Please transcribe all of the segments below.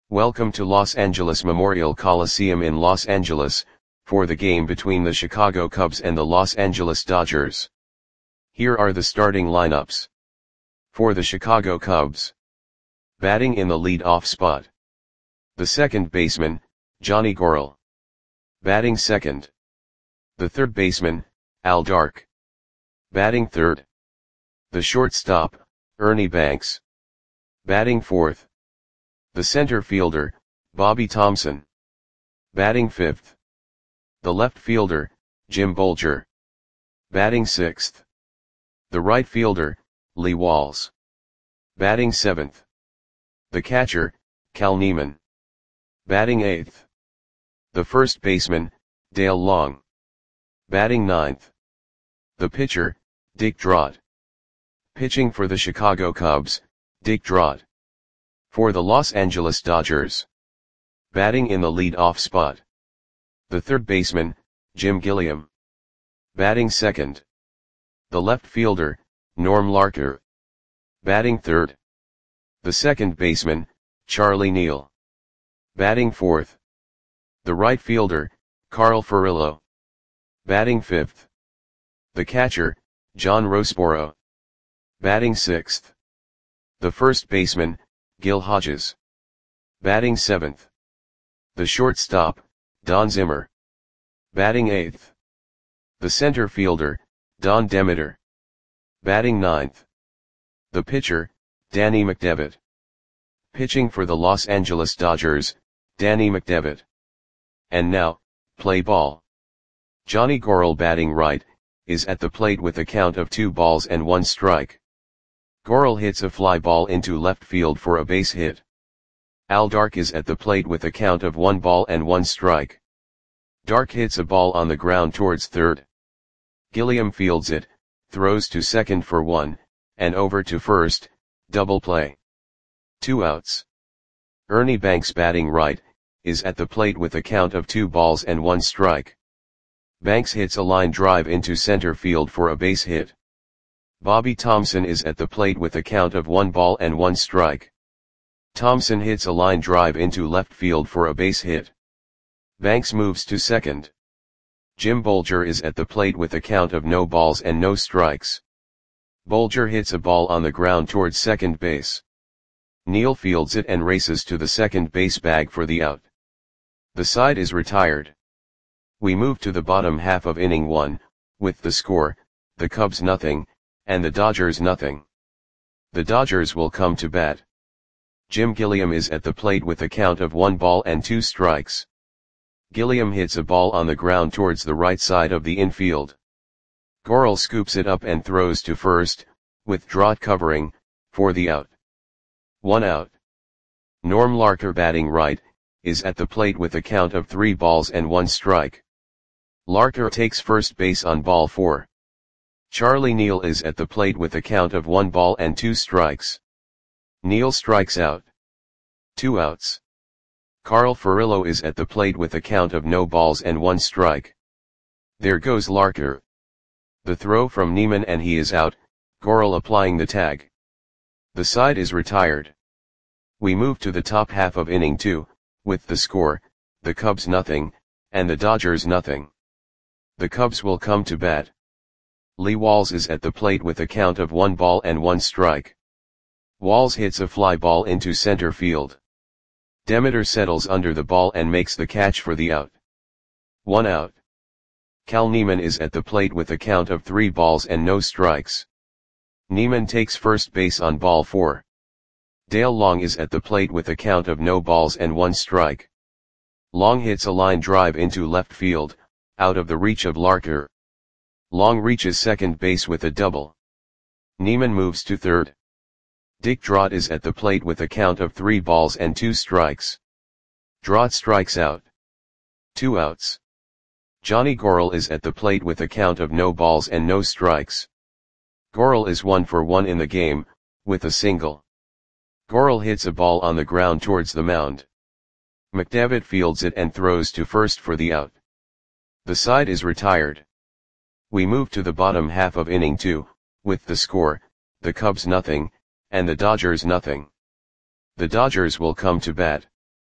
Welcome to Los Angeles Memorial Coliseum in Los Angeles, for the game between the Chicago Cubs and the Los Angeles Dodgers. Here are the starting lineups. For the Chicago Cubs. Batting in the lead-off spot. The second baseman, Johnny Goral. Batting second. The third baseman, Al Dark. Batting third. The shortstop, Ernie Banks. Batting fourth. The center fielder, Bobby Thomson. Batting fifth. The left fielder, Jim Bolger. Batting sixth. The right fielder, Lee Walls. Batting seventh. The catcher, Cal Neiman. Batting eighth. The first baseman, Dale Long. Batting ninth. The pitcher, Dick Drott. Pitching for the Chicago Cubs, Dick Drott. For the Los Angeles Dodgers. Batting in the lead-off spot. The third baseman, Jim Gilliam. Batting second. The left fielder, Norm Larker. Batting third. The second baseman, Charlie Neal. Batting fourth. The right fielder, Carl Furillo. Batting fifth. The catcher, John Roseboro. Batting sixth. The first baseman, Gil Hodges. Batting seventh. The shortstop, Don Zimmer. Batting eighth. The center fielder, Don Demeter. Batting ninth. The pitcher, Danny McDevitt. Pitching for the Los Angeles Dodgers, Danny McDevitt. And now, play ball. Johnny Goral, batting right, is at the plate with a count of 2 balls and 1 strike. Goral hits a fly ball into left field for a base hit. Al Dark is at the plate with a count of 1 ball and 1 strike. Dark hits a ball on the ground towards third. Gilliam fields it, throws to second for 1, and over to first, double play. 2 outs. Ernie Banks, batting right, is at the plate with a count of 2 balls and 1 strike. Banks hits a line drive into center field for a base hit. Bobby Thomson is at the plate with a count of 1 ball and 1 strike. Thomson hits a line drive into left field for a base hit. Banks moves to second. Jim Bolger is at the plate with a count of no balls and no strikes. Bolger hits a ball on the ground towards second base. Neal fields it and races to the second base bag for the out. The side is retired. We move to the bottom half of inning 1, with the score, the Cubs nothing, and the Dodgers nothing. The Dodgers will come to bat. Jim Gilliam is at the plate with a count of 1 ball and 2 strikes. Gilliam hits a ball on the ground towards the right side of the infield. Goral scoops it up and throws to first, with Drott covering, for the out. 1 out. Norm Larker, batting right, is at the plate with a count of 3 balls and 1 strike. Larker takes first base on ball 4. Charlie Neal is at the plate with a count of 1 ball and 2 strikes. Neal strikes out. 2 outs. Carl Furillo is at the plate with a count of no balls and 1 strike. There goes Larker. The throw from Neiman and he is out, Goral applying the tag. The side is retired. We move to the top half of inning 2, with the score, the Cubs nothing, and the Dodgers nothing. The Cubs will come to bat. Lee Walls is at the plate with a count of 1 ball and 1 strike. Walls hits a fly ball into center field. Demeter settles under the ball and makes the catch for the out. 1 out. Cal Neiman is at the plate with a count of 3 balls and no strikes. Neiman takes first base on ball 4. Dale Long is at the plate with a count of no balls and 1 strike. Long hits a line drive into left field, out of the reach of Larker. Long reaches second base with a double. Neiman moves to third. Dick Drott is at the plate with a count of 3 balls and 2 strikes. Drott strikes out. 2 outs. Johnny Goral is at the plate with a count of no balls and no strikes. Goral is 1 for 1 in the game, with a single. Goral hits a ball on the ground towards the mound. McDevitt fields it and throws to first for the out. The side is retired. We move to the bottom half of inning 2, with the score, the Cubs nothing, and the Dodgers nothing. The Dodgers will come to bat.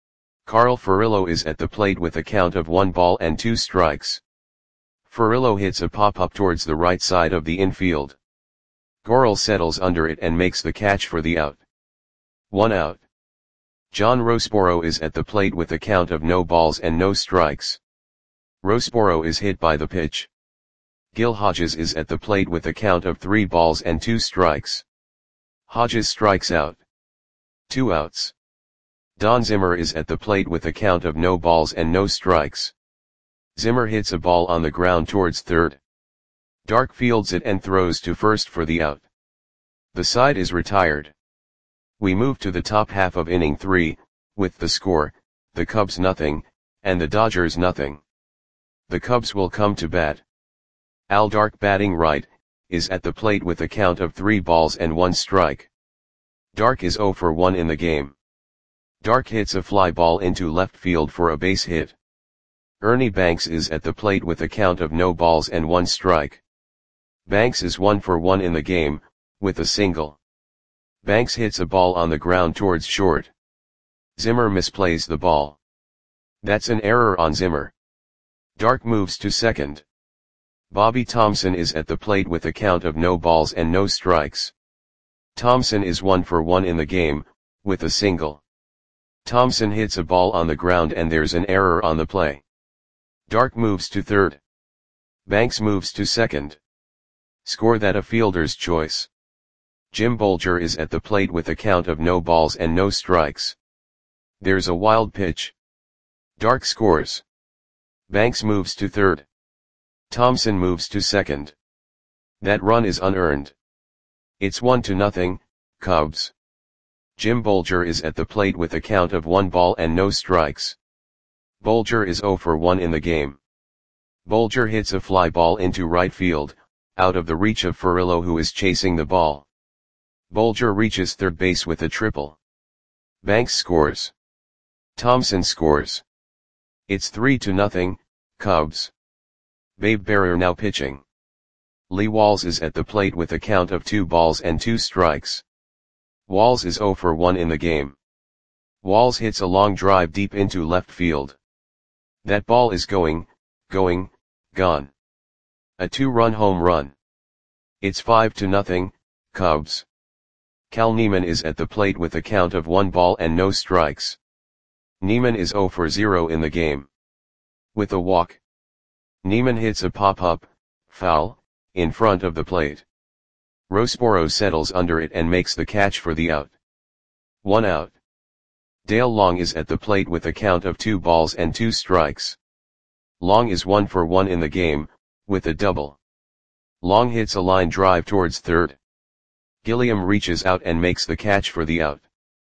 Carl Furillo is at the plate with a count of 1 ball and 2 strikes. Furillo hits a pop-up towards the right side of the infield. Gorel settles under it and makes the catch for the out. 1 out. John Rosporo is at the plate with a count of no balls and no strikes. Rosporo is hit by the pitch. Gil Hodges is at the plate with a count of 3 balls and 2 strikes. Hodges strikes out. 2 outs. Don Zimmer is at the plate with a count of no balls and no strikes. Zimmer hits a ball on the ground towards third. Dark fields it and throws to first for the out. The side is retired. We move to the top half of inning 3, with the score, the Cubs nothing, and the Dodgers nothing. The Cubs will come to bat. Al Dark, batting right, is at the plate with a count of 3 balls and 1 strike. Dark is 0 for 1 in the game. Dark hits a fly ball into left field for a base hit. Ernie Banks is at the plate with a count of no balls and 1 strike. Banks is 1 for 1 in the game, with a single. Banks hits a ball on the ground towards short. Zimmer misplays the ball. That's an error on Zimmer. Dark moves to second. Bobby Thomson is at the plate with a count of no balls and no strikes. Thomson is 1 for 1 in the game, with a single. Thomson hits a ball on the ground and there's an error on the play. Dark moves to third. Banks moves to second. Score that a fielder's choice. Jim Bolger is at the plate with a count of no balls and no strikes. There's a wild pitch. Dark scores. Banks moves to third. Thomson moves to second. That run is unearned. It's 1-0, Cubs. Jim Bolger is at the plate with a count of 1 ball and no strikes. Bolger is 0 for 1 in the game. Bolger hits a fly ball into right field, out of the reach of Furillo, who is chasing the ball. Bolger reaches third base with a triple. Banks scores. Thomson scores. It's 3-0, Cubs. Babe Barrier now pitching. Lee Walls is at the plate with a count of 2 balls and 2 strikes. Walls is 0 for 1 in the game. Walls hits a long drive deep into left field. That ball is gone. A 2-run home run. It's 5-0, Cubs. Cal Neiman is at the plate with a count of 1 ball and no strikes. Neiman is 0 for 0 in the game. With a walk. Neiman hits a pop-up, foul, in front of the plate. Rosporo settles under it and makes the catch for the out. 1 out. Dale Long is at the plate with a count of 2 balls and 2 strikes. Long is 1 for 1 in the game, with a double. Long hits a line drive towards third. Gilliam reaches out and makes the catch for the out.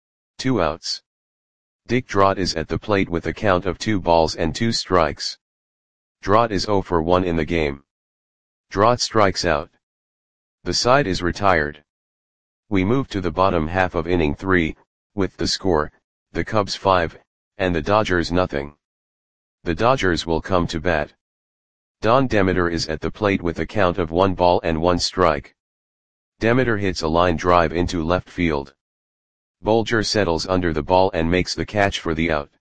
2 outs. Dick Drott is at the plate with a count of 2 balls and 2 strikes. Drott is 0 for 1 in the game. Drott strikes out. The side is retired. We move to the bottom half of inning 3, with the score, the Cubs 5, and the Dodgers nothing. The Dodgers will come to bat. Don Demeter is at the plate with a count of 1 ball and 1 strike. Demeter hits a line drive into left field. Bolger settles under the ball and makes the catch for the out.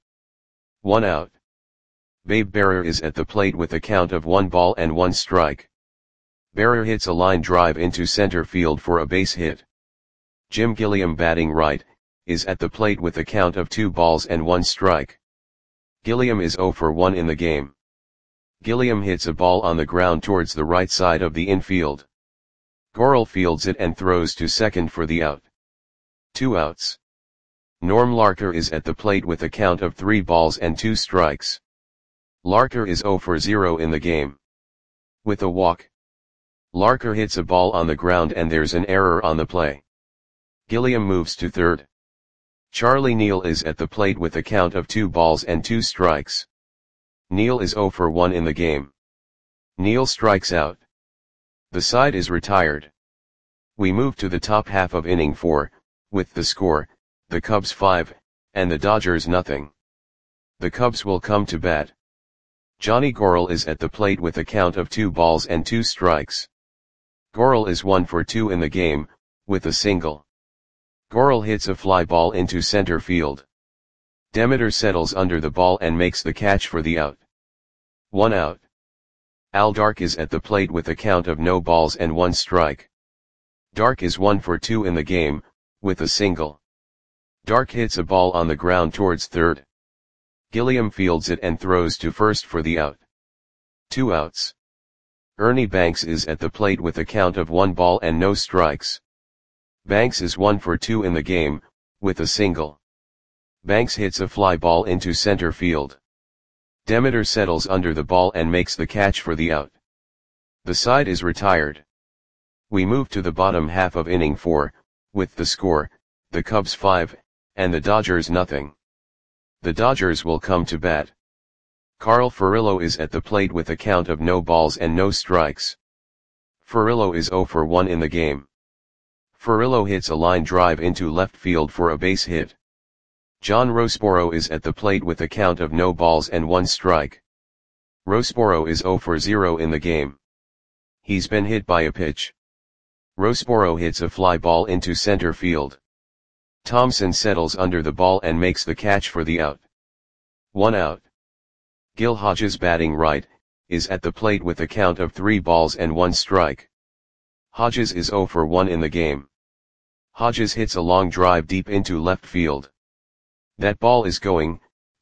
1 out. Babe Barrier is at the plate with a count of 1 ball and 1 strike. Barrier hits a line drive into center field for a base hit. Jim Gilliam, batting right, is at the plate with a count of 2 balls and 1 strike. Gilliam is 0 for 1 in the game. Gilliam hits a ball on the ground towards the right side of the infield. Gorel fields it and throws to second for the out. 2 outs. Norm Larker is at the plate with a count of 3 balls and 2 strikes. Larker is 0 for 0 in the game. With a walk. Larker hits a ball on the ground and there's an error on the play. Gilliam moves to third. Charlie Neal is at the plate with a count of 2 balls and 2 strikes. Neal is 0 for 1 in the game. Neal strikes out. The side is retired. We move to the top half of inning 4, with the score, the Cubs 5, and the Dodgers nothing. The Cubs will come to bat. Johnny Gorel is at the plate with a count of 2 balls and 2 strikes. Gorel is 1 for 2 in the game, with a single. Gorel hits a fly ball into center field. Demeter settles under the ball and makes the catch for the out. 1 out. Al Dark is at the plate with a count of no balls and 1 strike. Dark is 1 for 2 in the game, with a single. Dark hits a ball on the ground towards third. Gilliam fields it and throws to first for the out. 2 outs. Ernie Banks is at the plate with a count of 1 ball and no strikes. Banks is 1 for 2 in the game, with a single. Banks hits a fly ball into center field. Demeter settles under the ball and makes the catch for the out. The side is retired. We move to the bottom half of inning 4, with the score, the Cubs 5, and the Dodgers nothing. The Dodgers will come to bat. Carl Furillo is at the plate with a count of no balls and no strikes. Furillo is 0 for 1 in the game. Furillo hits a line drive into left field for a base hit. John Rosporo is at the plate with a count of no balls and 1 strike. Rosporo is 0 for 0 in the game. He's been hit by a pitch. Rosporo hits a fly ball into center field. Thompson settles under the ball and makes the catch for the out. 1 out. Gil Hodges, batting right, is at the plate with a count of 3 balls and 1 strike. Hodges is 0 for 1 in the game. Hodges hits a long drive deep into left field. That ball is gone.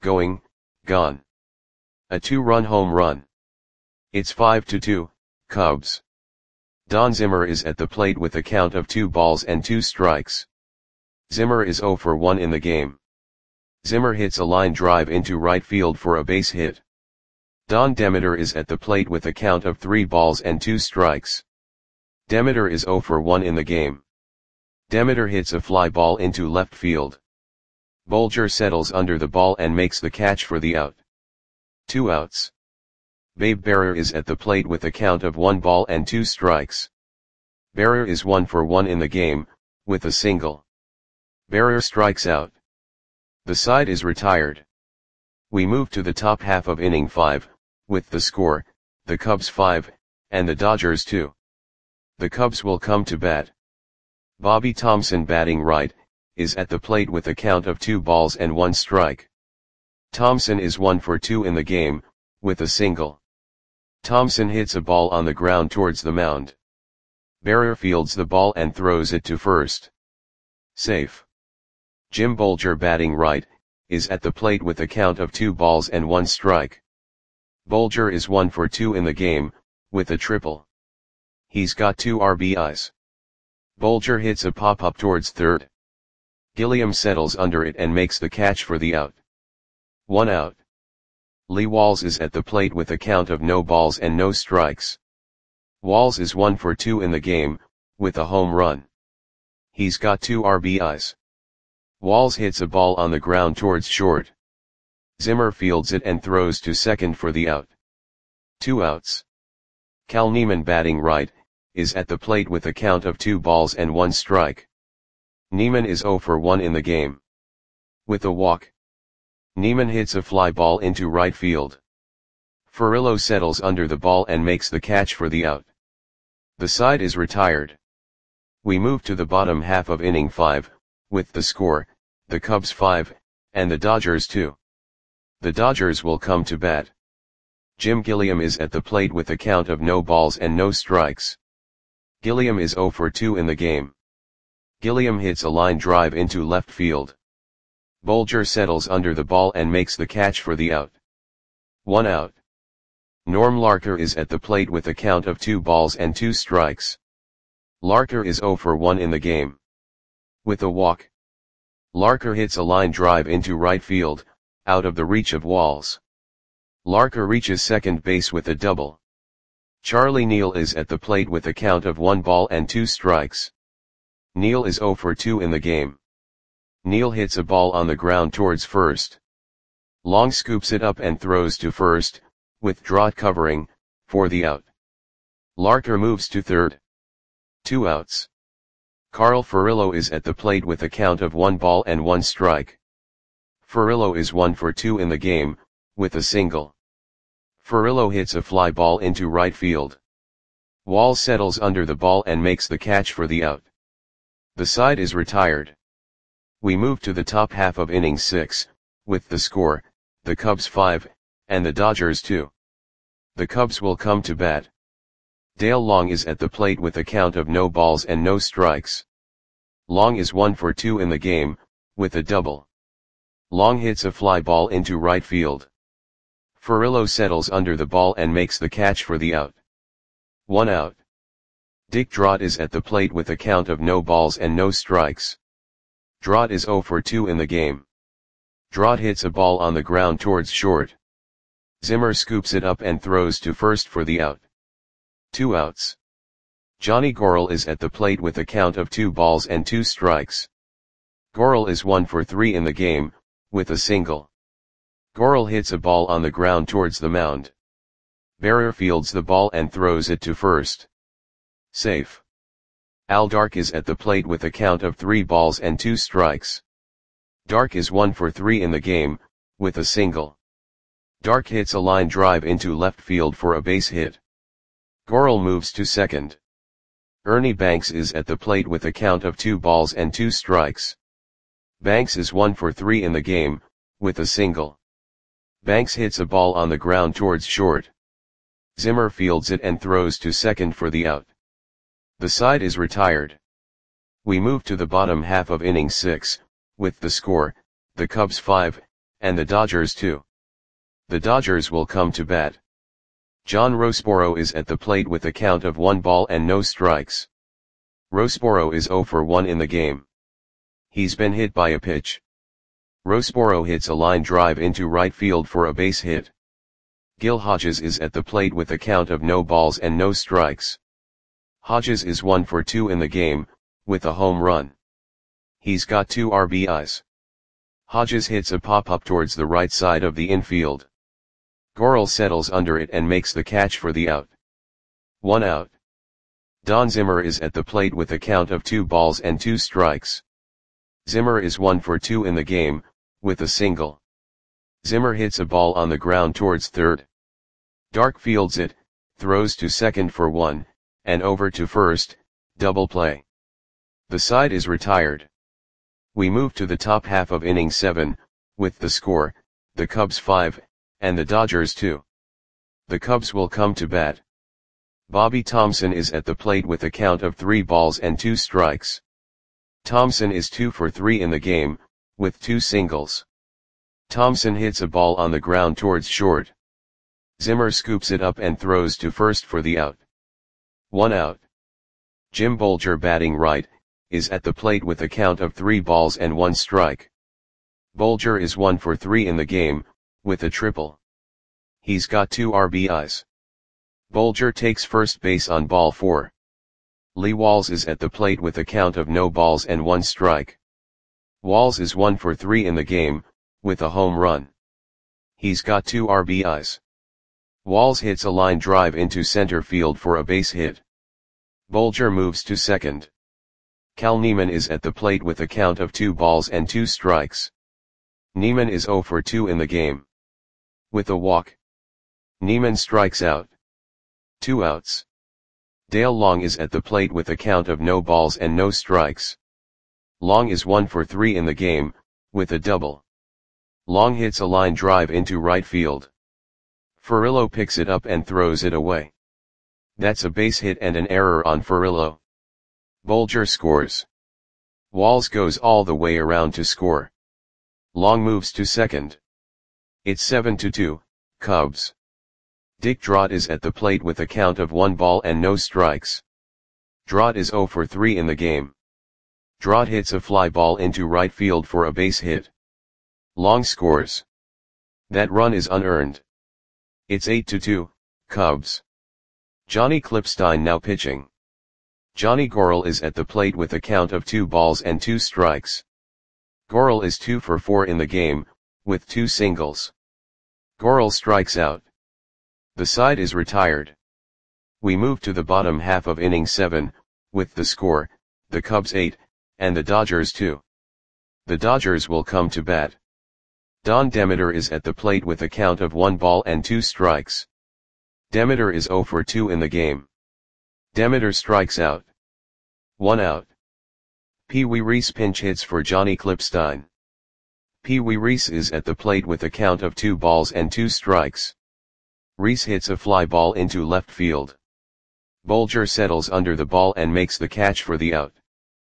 A 2-run home run. It's 5-2, Cubs. Don Zimmer is at the plate with a count of 2 balls and 2 strikes. Zimmer is 0 for 1 in the game. Zimmer hits a line drive into right field for a base hit. Don Demeter is at the plate with a count of 3 balls and 2 strikes. Demeter is 0 for 1 in the game. Demeter hits a fly ball into left field. Bolger settles under the ball and makes the catch for the out. 2 outs. Babe Barrer is at the plate with a count of 1 ball and 2 strikes. Barrer is 1 for 1 in the game, with a single. Barrer strikes out. The side is retired. We move to the top half of inning 5, with the score, the Cubs 5, and the Dodgers 2. The Cubs will come to bat. Bobby Thompson, batting right, is at the plate with a count of 2 balls and 1 strike. Thompson is 1 for 2 in the game, with a single. Thompson hits a ball on the ground towards the mound. Barrer fields the ball and throws it to first. Safe. Jim Bolger, batting right, is at the plate with a count of 2 balls and 1 strike. Bolger is 1 for 2 in the game, with a triple. He's got 2 RBIs. Bolger hits a pop-up towards third. Gilliam settles under it and makes the catch for the out. 1 out. Lee Walls is at the plate with a count of no balls and no strikes. Walls is 1 for 2 in the game, with a home run. He's got 2 RBIs. Walls hits a ball on the ground towards short. Zimmer fields it and throws to second for the out. 2 outs. Cal Neiman, batting right, is at the plate with a count of 2 balls and 1 strike. Neiman is 0 for 1 in the game. With a walk. Neiman hits a fly ball into right field. Furillo settles under the ball and makes the catch for the out. The side is retired. We move to the bottom half of inning 5, with the score, the Cubs 5, and the Dodgers 2. The Dodgers will come to bat. Jim Gilliam is at the plate with a count of no balls and no strikes. Gilliam is 0 for 2 in the game. Gilliam hits a line drive into left field. Bolger settles under the ball and makes the catch for the out. 1 out. Norm Larker is at the plate with a count of 2 balls and 2 strikes. Larker is 0 for 1 in the game. With a walk. Larker hits a line drive into right field, out of the reach of Walls. Larker reaches second base with a double. Charlie Neal is at the plate with a count of 1 ball and 2 strikes. Neal is 0 for 2 in the game. Neal hits a ball on the ground towards first. Long scoops it up and throws to first, with Drott covering, for the out. Larker moves to third. 2 outs. Carl Furillo is at the plate with a count of 1 ball and 1 strike. Furillo is 1 for 2 in the game, with a single. Furillo hits a fly ball into right field. Wall settles under the ball and makes the catch for the out. The side is retired. We move to the top half of inning 6, with the score, the Cubs 5, and the Dodgers 2. The Cubs will come to bat. Dale Long is at the plate with a count of no balls and no strikes. Long is 1 for 2 in the game, with a double. Long hits a fly ball into right field. Furillo settles under the ball and makes the catch for the out. 1 out. Dick Drott is at the plate with a count of no balls and no strikes. Drott is 0 for 2 in the game. Drott hits a ball on the ground towards short. Zimmer scoops it up and throws to first for the out. 2 outs. Johnny Gorel is at the plate with a count of 2 balls and 2 strikes. Gorel is 1 for 3 in the game, with a single. Gorel hits a ball on the ground towards the mound. Barrier fields the ball and throws it to first. Safe. Al Dark is at the plate with a count of 3 balls and 2 strikes. Dark is 1 for 3 in the game, with a single. Dark hits a line drive into left field for a base hit. Gorel moves to second. Ernie Banks is at the plate with a count of 2 balls and 2 strikes. Banks is 1 for 3 in the game, with a single. Banks hits a ball on the ground towards short. Zimmer fields it and throws to second for the out. The side is retired. We move to the bottom half of inning 6, with the score, the Cubs 5, and the Dodgers 2. The Dodgers will come to bat. John Roseboro is at the plate with a count of 1 ball and no strikes. Roseboro is 0 for 1 in the game. He's been hit by a pitch. Roseboro hits a line drive into right field for a base hit. Gil Hodges is at the plate with a count of no balls and no strikes. Hodges is 1 for 2 in the game, with a home run. He's got 2 RBIs. Hodges hits a pop-up towards the right side of the infield. Gorel settles under it and makes the catch for the out. 1 out. Don Zimmer is at the plate with a count of 2 balls and 2 strikes. Zimmer is 1 for 2 in the game, with a single. Zimmer hits a ball on the ground towards third. Dark fields it, throws to second for 1, and over to first, double play. The side is retired. We move to the top half of inning 7, with the score, the Cubs 5, and the Dodgers 2. The Cubs will come to bat. Bobby Thomson is at the plate with a count of 3 balls and 2 strikes. Thomson is 2 for 3 in the game, with 2 singles. Thomson hits a ball on the ground towards short. Zimmer scoops it up and throws to first for the out. 1 out. Jim Bolger, batting right, is at the plate with a count of 3 balls and 1 strike. Bolger is 1 for 3 in the game, with a triple. He's got 2 RBIs. Bolger takes first base on ball 4. Lee Walls is at the plate with a count of no balls and 1 strike. Walls is 1 for 3 in the game, with a home run. He's got 2 RBIs. Walls hits a line drive into center field for a base hit. Bolger moves to second. Cal Neiman is at the plate with a count of 2 balls and 2 strikes. Neiman is 0 for 2 in the game. With a walk. Neiman strikes out. 2 outs. Dale Long is at the plate with a count of no balls and no strikes. Long is 1 for 3 in the game, with a double. Long hits a line drive into right field. Furillo picks it up and throws it away. That's a base hit and an error on Furillo. Bolger scores. Walls goes all the way around to score. Long moves to second. It's 7-2, Cubs. Dick Drott is at the plate with a count of 1 ball and no strikes. Drott is 0 for 3 in the game. Drott hits a fly ball into right field for a base hit. Long scores. That run is unearned. It's 8-2, Cubs. Johnny Clipstein now pitching. Johnny Gorel is at the plate with a count of 2 balls and 2 strikes. Gorel is 2 for 4 in the game, with 2 singles. Gorel strikes out. The side is retired. We move to the bottom half of inning 7, with the score, the Cubs 8, and the Dodgers 2. The Dodgers will come to bat. Don Demeter is at the plate with a count of 1 ball and 2 strikes. Demeter is 0 for 2 in the game. Demeter strikes out. 1 out. Pee Wee Reese pinch hits for Johnny Clipstein. Pee Wee Reese is at the plate with a count of 2 balls and 2 strikes. Reese hits a fly ball into left field. Bolger settles under the ball and makes the catch for the out.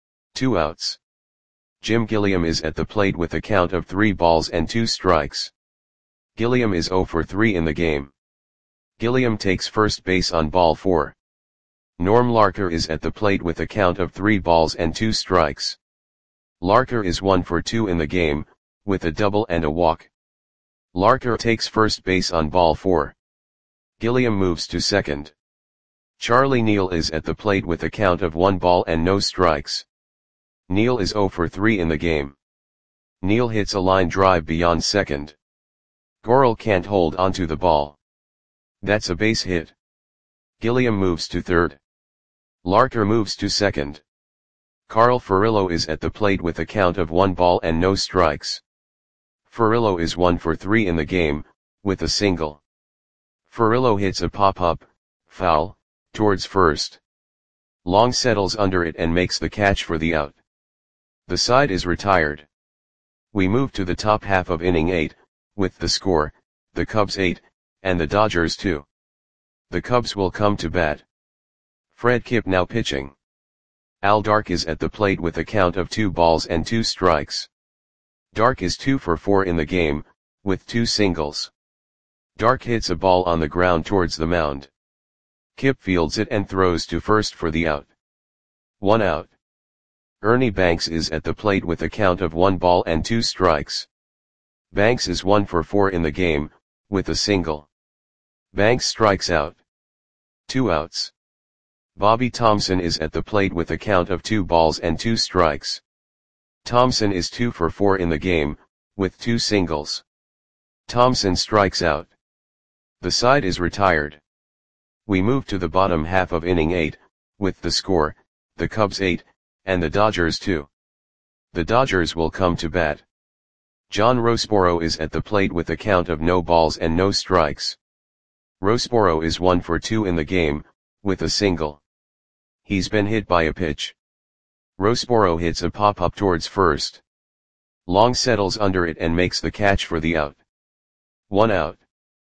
2 outs. Jim Gilliam is at the plate with a count of 3 balls and 2 strikes. Gilliam is 0 for 3 in the game. Gilliam takes first base on ball 4. Norm Larker is at the plate with a count of 3 balls and 2 strikes. Larker is 1 for 2 in the game, with a double and a walk. Larker takes first base on ball 4. Gilliam moves to second. Charlie Neal is at the plate with a count of 1 ball and no strikes. Neal is 0 for 3 in the game. Neal hits a line drive beyond second. Gorel can't hold onto the ball. That's a base hit. Gilliam moves to third. Larker moves to second. Carl Furillo is at the plate with a count of 1 ball and no strikes. Furillo is 1 for 3 in the game, with a single. Furillo hits a pop-up, foul, towards first. Long settles under it and makes the catch for the out. The side is retired. We move to the top half of inning 8, with the score, the Cubs 8, and the Dodgers 2. The Cubs will come to bat. Fred Kipp now pitching. Al Dark is at the plate with a count of 2 balls and 2 strikes. Dark is 2 for 4 in the game, with 2 singles. Dark hits a ball on the ground towards the mound. Kipp fields it and throws to first for the out. 1 out. Ernie Banks is at the plate with a count of 1 ball and 2 strikes. Banks is 1 for 4 in the game, with a single. Banks strikes out. 2 outs. Bobby Thomson is at the plate with a count of 2 balls and 2 strikes. Thomson is 2 for 4 in the game, with 2 singles. Thomson strikes out. The side is retired. We move to the bottom half of inning 8, with the score, the Cubs 8, and the Dodgers 2. The Dodgers will come to bat. John Roseboro is at the plate with a count of no balls and no strikes. Roseboro is 1 for 2 in the game, with a single. He's been hit by a pitch. Roseboro hits a pop-up towards first. Long settles under it and makes the catch for the out. 1 out.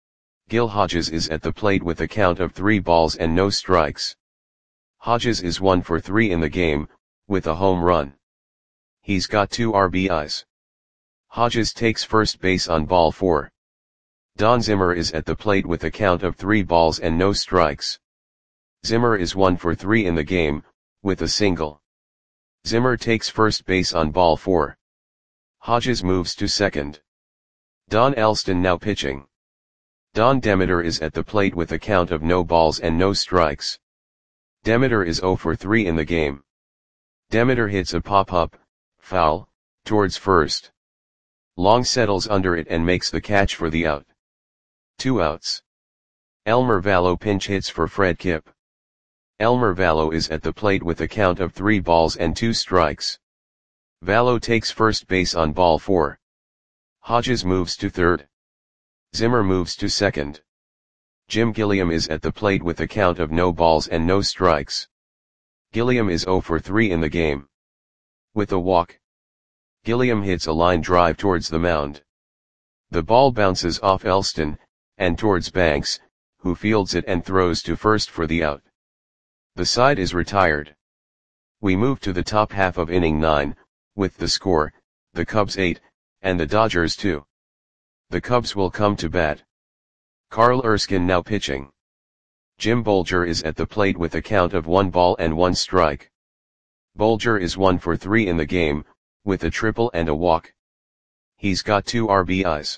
Gil Hodges is at the plate with a count of 3 balls and no strikes. Hodges is 1 for 3 in the game, with a home run. He's got 2 RBIs. Hodges takes first base on ball 4. Don Zimmer is at the plate with a count of 3 balls and no strikes. Zimmer is 1 for 3 in the game, with a single. Zimmer takes first base on ball 4. Hodges moves to second. Don Elston now pitching. Don Demeter is at the plate with a count of no balls and no strikes. Demeter is 0 for 3 in the game. Demeter hits a pop-up, foul, towards first. Long settles under it and makes the catch for the out. 2 outs. Elmer Vallow pinch hits for Fred Kipp. Elmer Vallow is at the plate with a count of 3 balls and 2 strikes. Vallow takes first base on ball 4. Hodges moves to third. Zimmer moves to second. Jim Gilliam is at the plate with a count of no balls and no strikes. Gilliam is 0 for 3 in the game. With a walk. Gilliam hits a line drive towards the mound. The ball bounces off Elston, and towards Banks, who fields it and throws to first for the out. The side is retired. We move to the top half of inning 9, with the score, the Cubs 8, and the Dodgers 2. The Cubs will come to bat. Carl Erskine now pitching. Jim Bolger is at the plate with a count of 1 ball and 1 strike. Bolger is 1 for 3 in the game, with a triple and a walk. He's got 2 RBIs.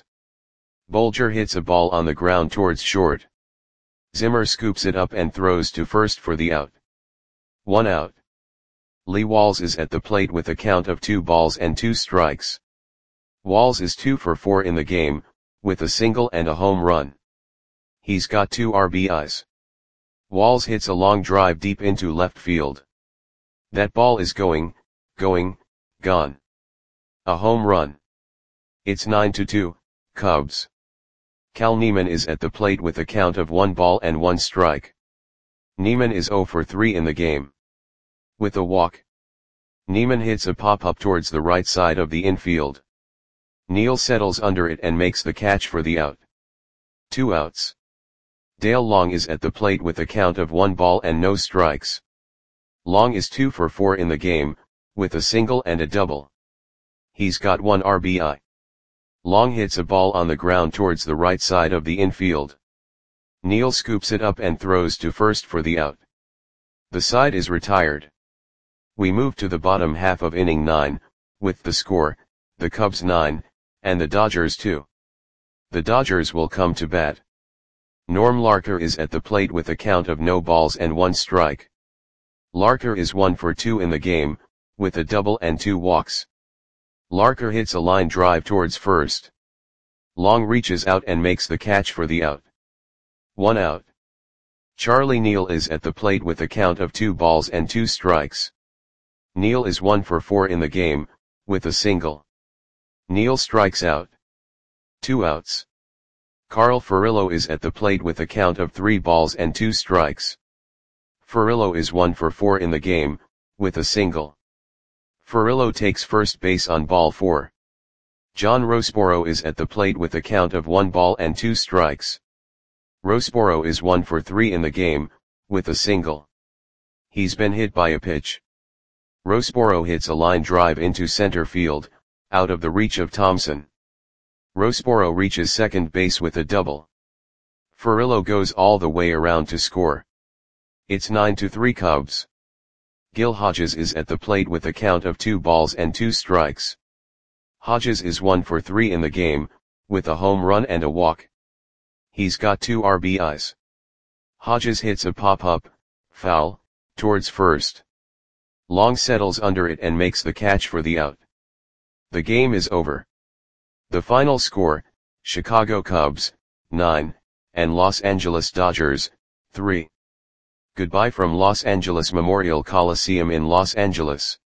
Bolger hits a ball on the ground towards short. Zimmer scoops it up and throws to first for the out. 1 out. Lee Walls is at the plate with a count of 2 balls and 2 strikes. Walls is 2 for 4 in the game, with a single and a home run. He's got 2 RBIs. Walls hits a long drive deep into left field. That ball is going, gone. A home run. It's 9-2, Cubs. Cal Neiman is at the plate with a count of 1 ball and 1 strike. Neiman is 0 for 3 in the game. With a walk. Neiman hits a pop-up towards the right side of the infield. Neal settles under it and makes the catch for the out. 2 outs. Dale Long is at the plate with a count of 1 ball and no strikes. Long is 2 for 4 in the game, with a single and a double. He's got 1 RBI. Long hits a ball on the ground towards the right side of the infield. Neal scoops it up and throws to first for the out. The side is retired. We move to the bottom half of inning 9, with the score, the Cubs 9, and the Dodgers 2. The Dodgers will come to bat. Norm Larker is at the plate with a count of no balls and 1 strike. Larker is 1 for 2 in the game, with a double and 2 walks. Larker hits a line drive towards first. Long reaches out and makes the catch for the out. 1 out. Charlie Neal is at the plate with a count of 2 balls and 2 strikes. Neal is 1 for 4 in the game, with a single. Neal strikes out. 2 outs. Carl Furillo is at the plate with a count of 3 balls and 2 strikes. Furillo is 1 for 4 in the game, with a single. Furillo takes first base on ball 4. John Roseboro is at the plate with a count of 1 ball and 2 strikes. Roseboro is 1 for 3 in the game, with a single. He's been hit by a pitch. Roseboro hits a line drive into center field, out of the reach of Thompson. Roseboro reaches second base with a double. Furillo goes all the way around to score. It's 9-3 Cubs. Gil Hodges is at the plate with a count of 2 balls and 2 strikes. Hodges is 1 for 3 in the game, with a home run and a walk. He's got 2 RBIs. Hodges hits a pop-up, foul, towards first. Long settles under it and makes the catch for the out. The game is over. The final score, Chicago Cubs, 9, and Los Angeles Dodgers, 3. Goodbye from Los Angeles Memorial Coliseum in Los Angeles.